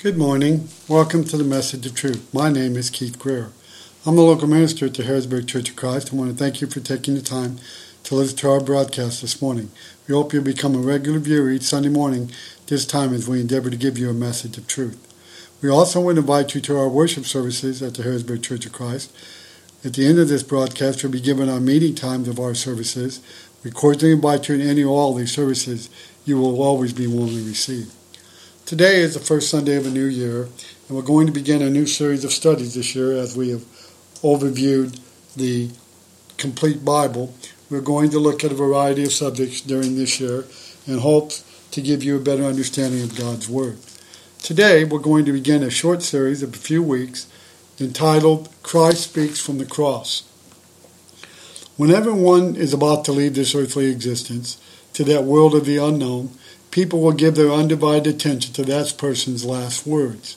Good morning. Welcome to the Message of Truth. My name is Keith Greer. I'm the local minister at the Harrisburg Church of Christ. I want to thank you for taking the time to listen to our broadcast this morning. We hope you'll become a regular viewer each Sunday morning this time as we endeavor to give you a message of truth. We also want to invite you to our worship services at the Harrisburg Church of Christ. At the end of this broadcast, we'll be given our meeting times of our services. We cordially invite you to any or all these services. You will always be warmly received. Today is the first Sunday of a new year, and we're going to begin a new series of studies this year as we have overviewed the complete Bible. We're going to look at a variety of subjects during this year in hopes to give you a better understanding of God's Word. Today, we're going to begin a short series of a few weeks entitled, Christ Speaks from the Cross. Whenever one is about to leave this earthly existence to that world of the unknown, people will give their undivided attention to that person's last words.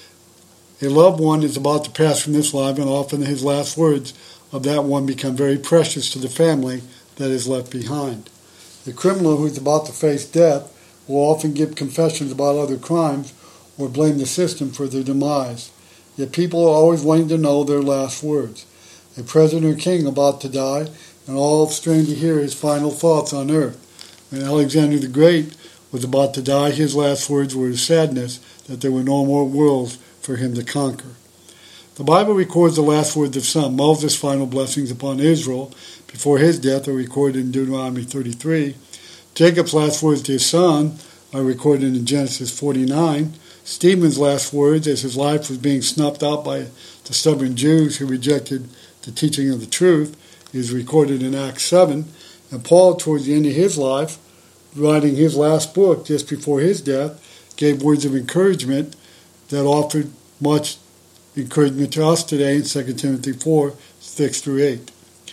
A loved one is about to pass from this life, and often his last words of that one become very precious to the family that is left behind. The criminal who is about to face death will often give confessions about other crimes or blame the system for their demise. Yet people are always wanting to know their last words. A president or king about to die, and all strain to hear his final thoughts on earth. When Alexander the Great was about to die, his last words were his sadness that there were no more worlds for him to conquer. The Bible records the last words of some. Moses' final blessings upon Israel before his death are recorded in Deuteronomy 33. Jacob's last words to his son are recorded in Genesis 49. Stephen's last words as his life was being snuffed out by the stubborn Jews who rejected the teaching of the truth is recorded in Acts 7. And Paul, towards the end of his life, writing his last book just before his death, gave words of encouragement that offered much encouragement to us today in 2 Timothy 4, 6 through 8.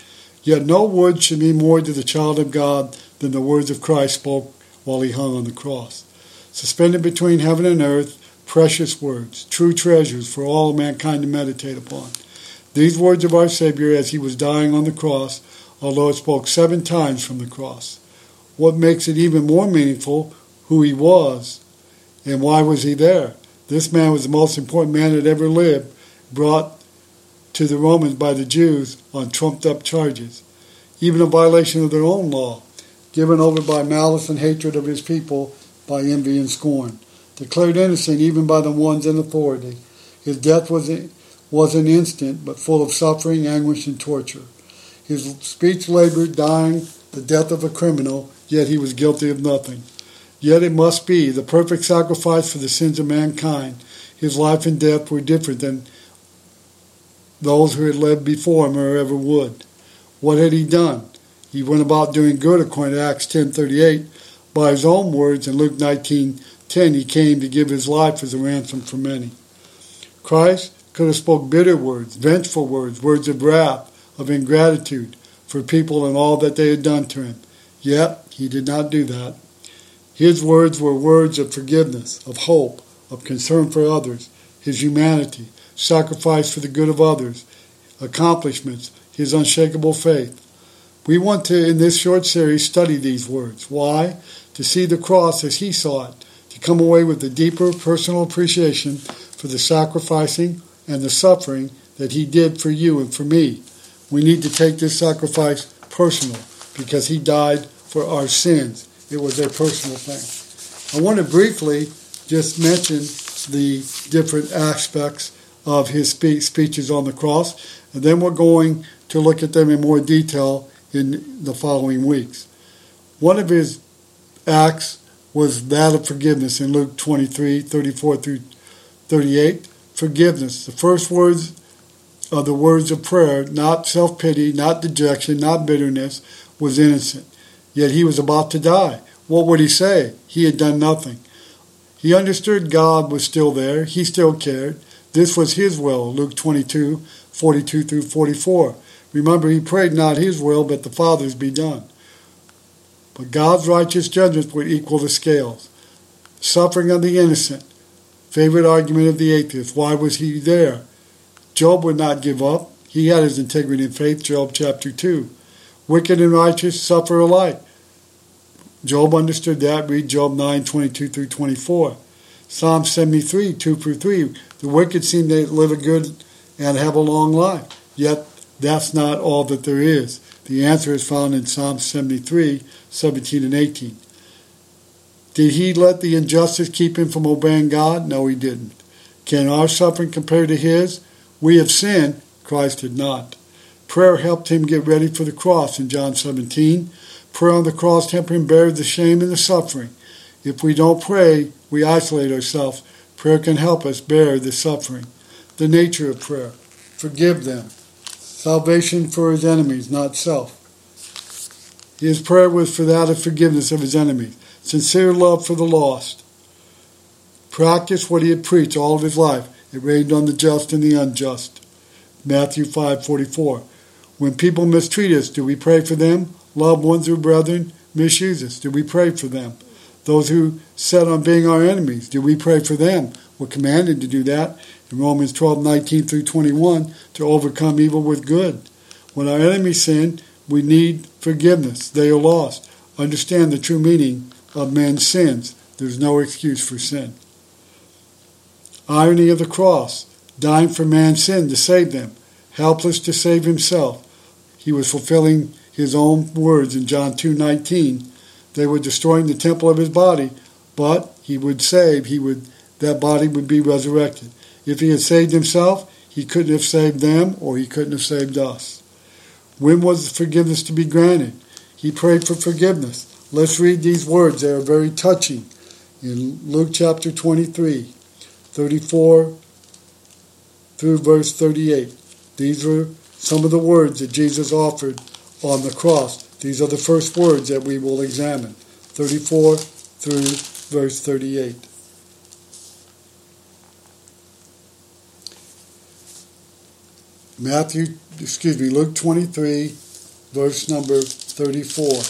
Yet no word should mean more to the child of God than the words of Christ spoke while he hung on the cross. Suspended between heaven and earth, precious words, true treasures for all mankind to meditate upon. These words of our Savior as he was dying on the cross, although it spoke 7 times from the cross. What makes it even more meaningful, who he was, and why was he there? This man was the most important man that ever lived, brought to the Romans by the Jews on trumped-up charges, even a violation of their own law, given over by malice and hatred of his people, by envy and scorn, declared innocent even by the ones in authority. His death was an instant, but full of suffering, anguish, and torture. His speech labored, dying the death of a criminal, yet he was guilty of nothing. Yet it must be the perfect sacrifice for the sins of mankind. His life and death were different than those who had lived before him or ever would. What had he done? He went about doing good according to Acts 10:38. By his own words in Luke 19:10, he came to give his life as a ransom for many. Christ could have spoke bitter words, vengeful words, words of wrath, of ingratitude for people and all that they had done to him. Yet, he did not do that. His words were words of forgiveness, of hope, of concern for others, his humanity, sacrifice for the good of others, accomplishments, his unshakable faith. We want to, in this short series, study these words. Why? To see the cross as he saw it, to come away with a deeper personal appreciation for the sacrificing and the suffering that he did for you and for me. We need to take this sacrifice personal because he died for our sins. It was a personal thing. I want to briefly just mention the different aspects of his speeches on the cross, and then we're going to look at them in more detail in the following weeks. One of his acts was that of forgiveness in Luke 23, 34 through 38. Forgiveness. The first words are the words of prayer, not self-pity, not dejection, not bitterness, was innocent. Yet he was about to die. What would he say? He had done nothing. He understood God was still there. He still cared. This was his will, Luke 22, 42 through 44. Remember, he prayed not his will, but the Father's be done. But God's righteous judgments would equal the scales. Suffering of the innocent. Favorite argument of the atheist. Why was he there? Job would not give up. He had his integrity and faith, Job chapter 2. Wicked and righteous suffer alike. Job understood that. Read Job 9:22 through 24. Psalm 73, 2 through 3. The wicked seem to live a good and have a long life. Yet that's not all that there is. The answer is found in Psalm 73, 17 and 18. Did he let the injustice keep him from obeying God? No, he didn't. Can our suffering compare to his? We have sinned. Christ did not. Prayer helped him get ready for the cross in John 17. Prayer on the cross helped him bear the shame and the suffering. If we don't pray, we isolate ourselves. Prayer can help us bear the suffering. The nature of prayer. Forgive them. Salvation for his enemies, not self. His prayer was for that of forgiveness of his enemies. Sincere love for the lost. Practice what he had preached all of his life. It rained on the just and the unjust. Matthew 5:44. When people mistreat us, do we pray for them? Loved ones or brethren misuse us. Do we pray for them? Those who set on being our enemies, do we pray for them? We're commanded to do that in Romans 12:19 through 21, to overcome evil with good. When our enemies sin, we need forgiveness. They are lost. Understand the true meaning of man's sins. There's no excuse for sin. Irony of the cross, dying for man's sin to save them, helpless to save himself. He was fulfilling his own words in John 2:19. They were destroying the temple of his body, but he would save, that body would be resurrected. If he had saved himself, he couldn't have saved them, or he couldn't have saved us. When was the forgiveness to be granted? He prayed for forgiveness. Let's read these words. They are very touching. In Luke chapter 23, 34 through verse 38. These were some of the words that Jesus offered on the cross. These are the first words that we will examine. 34 through verse 38. Luke 23, verse number 34.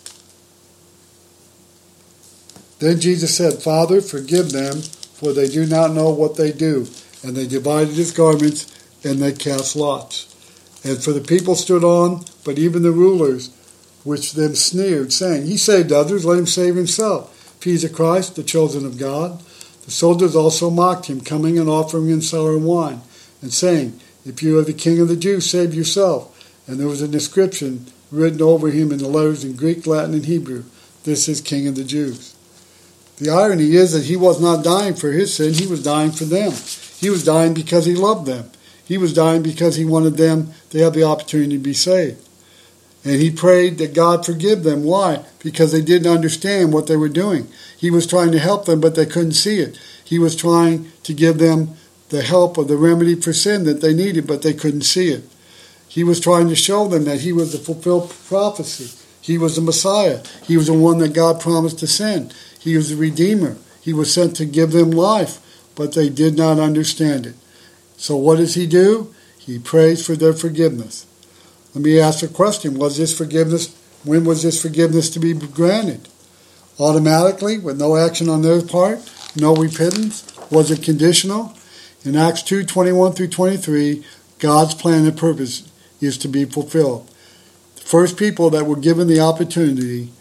Then Jesus said, Father, forgive them, for they do not know what they do. And they divided his garments, and they cast lots. And for the people stood on, but even the rulers, which them sneered, saying, He saved others, let him save himself. If he is a Christ, the chosen of God. The soldiers also mocked him, coming and offering him sour wine, and saying, If you are the king of the Jews, save yourself. And there was an inscription written over him in the letters in Greek, Latin, and Hebrew. This is King of the Jews. The irony is that he was not dying for his sin, he was dying for them. He was dying because he loved them. He was dying because he wanted them to have the opportunity to be saved. And he prayed that God forgive them. Why? Because they didn't understand what they were doing. He was trying to help them, but they couldn't see it. He was trying to give them the help or the remedy for sin that they needed, but they couldn't see it. He was trying to show them that he was the fulfilled prophecy. He was the Messiah. He was the one that God promised to send. He was the Redeemer. He was sent to give them life, but they did not understand it. So what does he do? He prays for their forgiveness. Let me ask a question. When was this forgiveness to be granted? Automatically, with no action on their part? No repentance? Was it conditional? In Acts 2:21 through 23, God's plan and purpose is to be fulfilled. The first people that were given the opportunity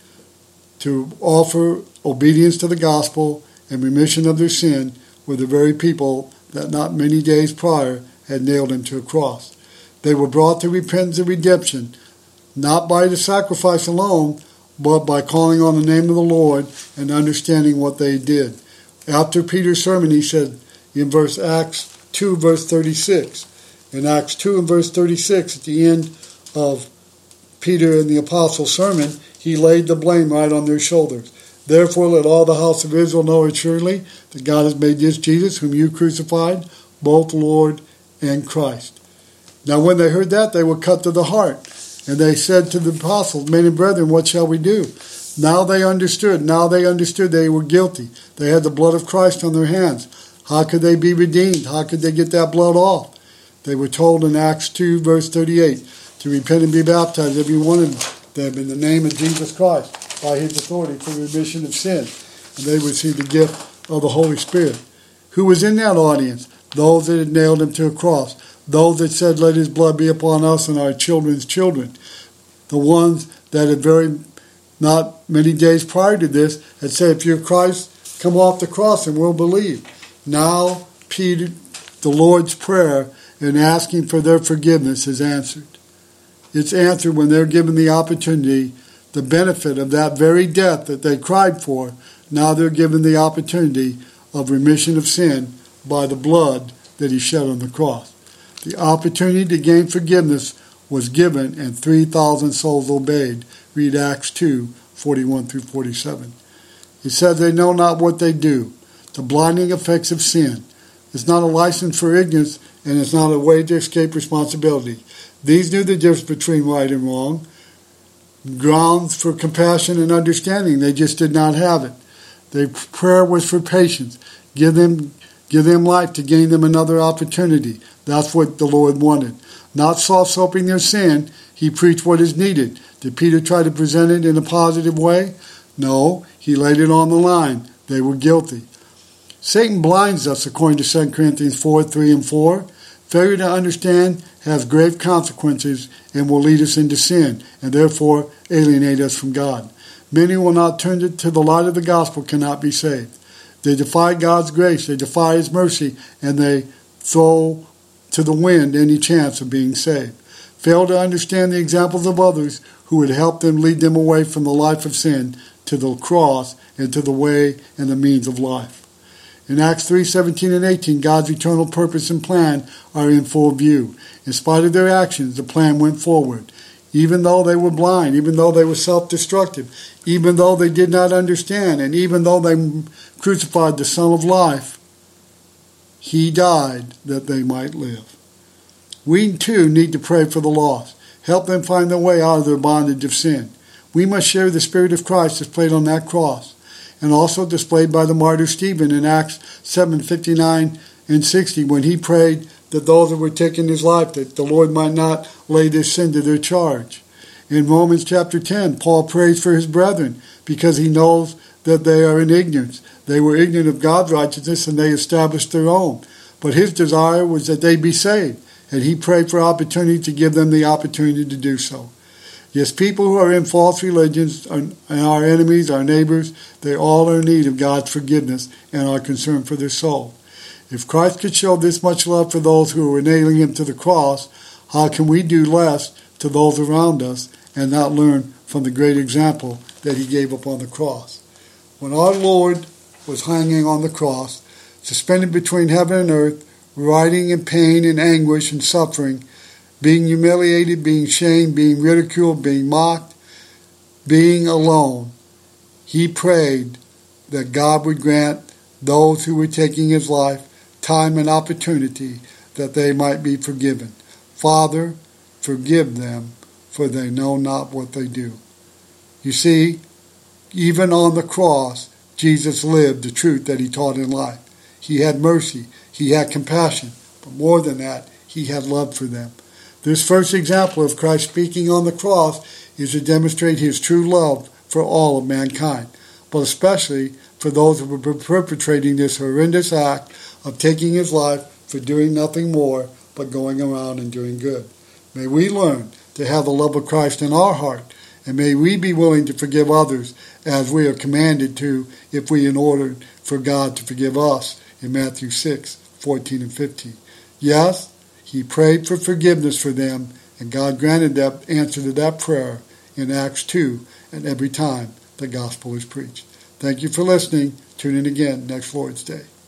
to offer obedience to the gospel and remission of their sin were the very people that not many days prior had nailed him to a cross. They were brought to repentance and redemption, not by the sacrifice alone, but by calling on the name of the Lord and understanding what they did. After Peter's sermon, he said in Acts 2, verse 36, in Acts 2 and verse 36, at the end of Peter and the apostles' sermon, he laid the blame right on their shoulders. Therefore, let all the house of Israel know assuredly that God has made this Jesus, whom you crucified, both Lord and Christ. Now, when they heard that, they were cut to the heart. And they said to the apostles, Men and brethren, what shall we do? Now they understood. Now they understood they were guilty. They had the blood of Christ on their hands. How could they be redeemed? How could they get that blood off? They were told in Acts 2, verse 38, to repent and be baptized, every one of them, in the name of Jesus Christ, by his authority for the remission of sin. And they would receive the gift of the Holy Spirit. Who was in that audience? Those that had nailed him to a cross. Those that said, let his blood be upon us and our children's children. The ones that had not many days prior to this had said, if you're Christ, come off the cross and we'll believe. Now, Peter, the Lord's Prayer in asking for their forgiveness is answered. It's answered when they're given the opportunity, the benefit of that very death that they cried for. Now they're given the opportunity of remission of sin by the blood that he shed on the cross. The opportunity to gain forgiveness was given, and 3,000 souls obeyed. Read Acts 2:41 through 47. It says they know not what they do. The blinding effects of sin. It's not a license for ignorance, and it's not a way to escape responsibility. These knew the difference between right and wrong. Grounds for compassion and understanding. They just did not have it. Their prayer was for patience. Give them life to gain them another opportunity. That's what the Lord wanted. Not soft-soaping their sin. He preached what is needed. Did Peter try to present it in a positive way? No, he laid it on the line. They were guilty. Satan blinds us, according to 2 Corinthians 4:3 and 4. Failure to understand has grave consequences and will lead us into sin, and therefore alienate us from God. Many who will not turn to the light of the gospel cannot be saved. They defy God's grace, they defy His mercy, and they throw to the wind any chance of being saved. Fail to understand the examples of others who would help them lead them away from the life of sin to the cross and to the way and the means of life. In Acts 3:17 and 18, God's eternal purpose and plan are in full view. In spite of their actions, the plan went forward. Even though they were blind, even though they were self-destructive, even though they did not understand, and even though they crucified the Son of Life, He died that they might live. We too need to pray for the lost. Help them find their way out of their bondage of sin. We must share the Spirit of Christ displayed on that cross, and also displayed by the martyr Stephen in Acts 7:59 and 60, when he prayed that those that were taking his life, that the Lord might not lay their sin to their charge. In Romans chapter 10, Paul prays for his brethren because he knows that they are in ignorance. They were ignorant of God's righteousness and they established their own. But his desire was that they be saved, and he prayed for opportunity to give them the opportunity to do so. Yes, people who are in false religions, and our enemies, our neighbors, they all are in need of God's forgiveness and are concerned for their soul. If Christ could show this much love for those who were nailing him to the cross, how can we do less to those around us and not learn from the great example that he gave upon the cross? When our Lord was hanging on the cross, suspended between heaven and earth, writhing in pain and anguish and suffering, being humiliated, being shamed, being ridiculed, being mocked, being alone, he prayed that God would grant those who were taking his life time and opportunity that they might be forgiven. Father, forgive them, for they know not what they do. You see, even on the cross, Jesus lived the truth that he taught in life. He had mercy, he had compassion, but more than that, he had love for them. This first example of Christ speaking on the cross is to demonstrate his true love for all of mankind, but especially for those who were perpetrating this horrendous act of taking his life for doing nothing more but going around and doing good. May we learn to have the love of Christ in our heart, and may we be willing to forgive others as we are commanded to, if we in order for God to forgive us in Matthew 6:14 and 15. Yes, he prayed for forgiveness for them, and God granted that answer to that prayer in Acts 2 and every time the gospel is preached. Thank you for listening. Tune in again next Lord's Day.